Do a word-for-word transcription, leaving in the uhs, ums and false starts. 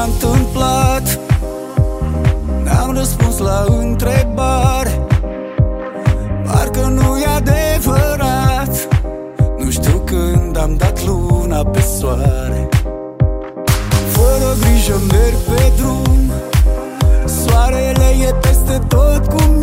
s-a întâmplat. N-am răspuns la întrebare, parcă nu e adevărat. Nu știu când am dat luna pe soare. Fără grijă merg pe drum, soarele e peste tot cu